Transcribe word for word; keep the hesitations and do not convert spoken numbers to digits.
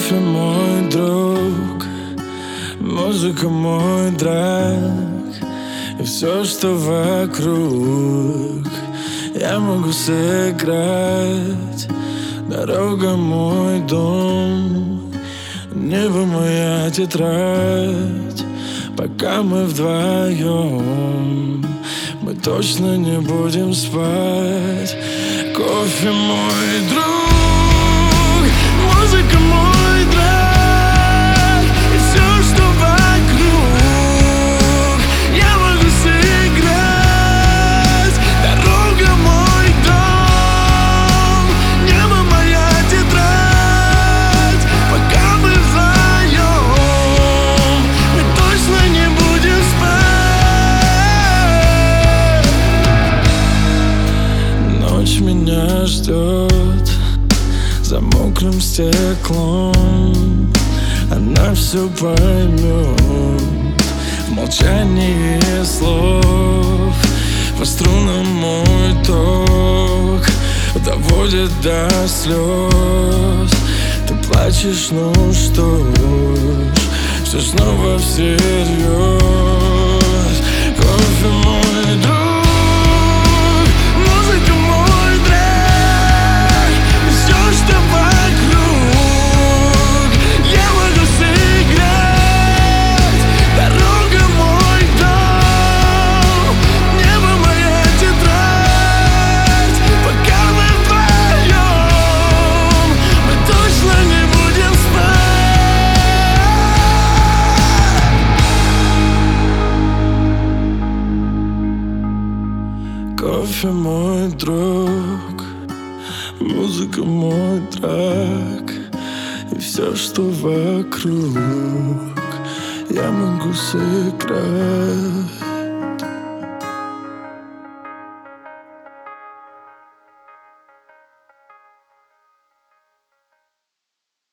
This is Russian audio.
Кофе мой друг, музыка мой враг, и все, что вокруг, я могу сыграть. Дорога мой дом, небо моя тетрадь. Пока мы вдвоем, мы точно не будем спать. Кофе мой друг, музыка мой враг, и все, что вокруг, я могу сыграть. Дорога мой дом, небо моя тетрадь. Пока мы вдвоем, мы точно не будем спать. Ночь меня ждет за мокрым стеклом, она все поймет в молчании слов. По струнам мой ток доводит до слез. Ты плачешь, ну что ж, все снова всерьез. Кофе мой друг, музыка мой враг, и все, что вокруг, я могу сыграть. Дорога мой дом, небо моя тетрадь. Пока мы вдвоем, мы точно не будем спать. Кофе мой друг, музыка мой враг, и все, что вокруг, я могу сыграть.